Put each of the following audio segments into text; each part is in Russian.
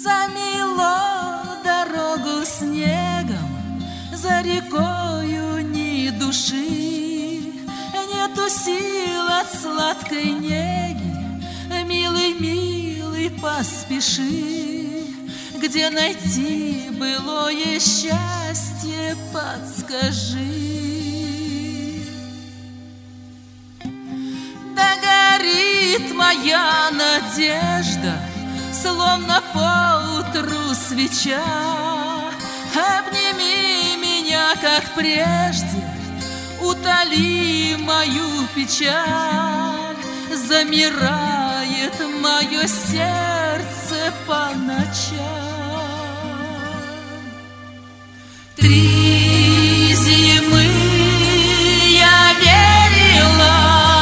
Замело дорогу снегом, за рекою ни души. Нету сил от сладкой неги, милый, милый, поспеши. Где найти былое счастье, подскажи. Да горит моя надежда, словно поутру свеча. Обними меня, как прежде, утоли мою печаль. Замирает мое сердце по ночам. 3 зимы я верила,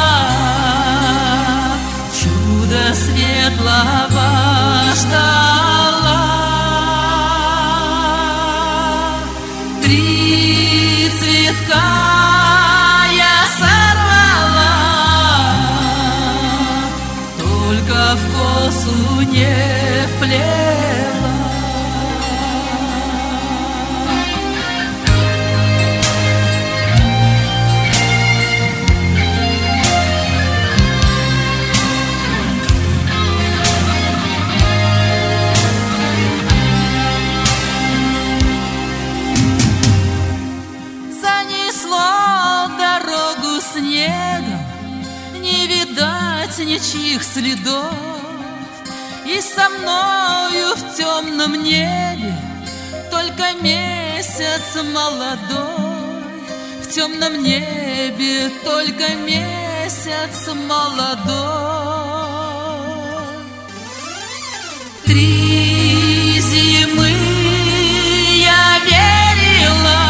чудо светлого ждала. 3 цветка я сорвала, только в косу не вплела. Занесло дорогу снегом, не видать ничьих следов. И со мною в темном небе только месяц молодой. В темном небе только месяц молодой. 3 зимы я верила,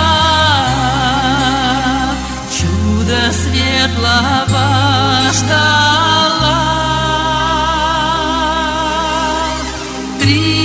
чудо светлого ждала. 3